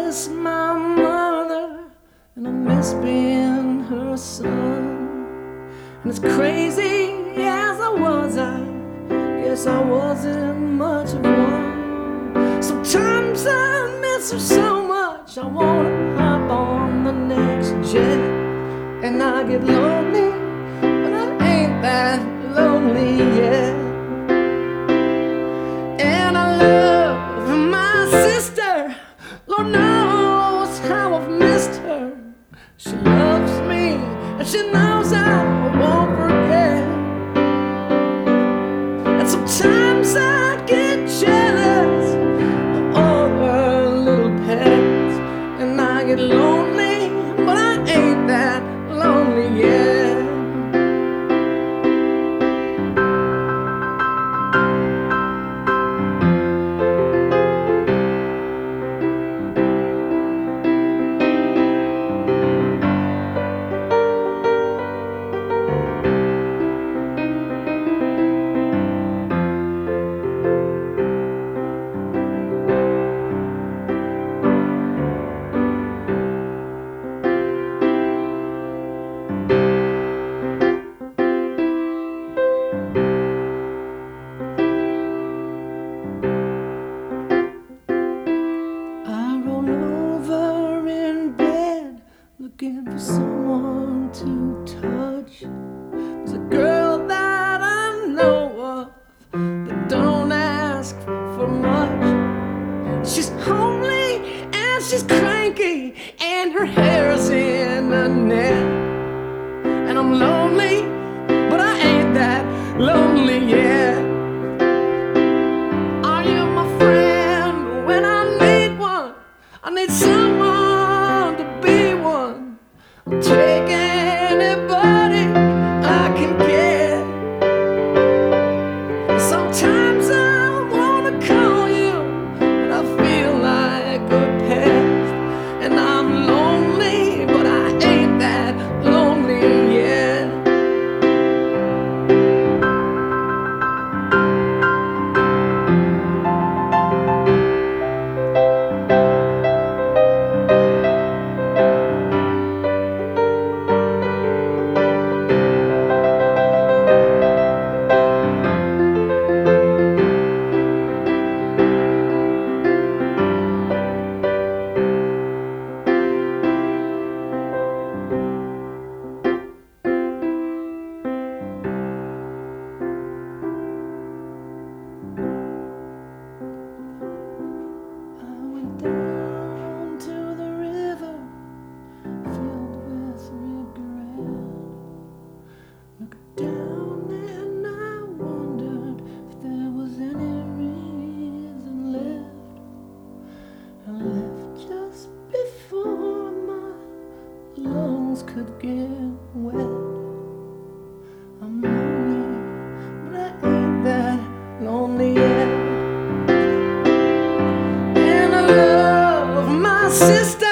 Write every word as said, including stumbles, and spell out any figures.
miss my mother, and I miss being her son. And as crazy as I was, I guess I wasn't much of one. Sometimes I miss her so much, I wanna hop on the next jet. And I get lonely, but I ain't that lonely yet. And I love my sister, Lord knows how I've missed her. She loves me, and she knows I won't forget. And sometimes I get jealous of all her little pets. And I get lonely, but I ain't that lonely yet. Looking for someone to touch. There's a girl that I know of that don't ask for much. She's homely and she's cranky, and her hair's in a net. And I'm lonely, but I ain't that lonely yet. Are you my friend when I need one? I need someone to be one. I'll take anybody I can get. Sometimes I wanna call you, but I feel like a pest. And I'm lonely, but I ain't that lonely yet. Down to the river, filled with regret. Looked down and I wondered if there was any reason left. I left just before my lungs could get wet. I'm lonely, but I ain't that lonely yet. Sister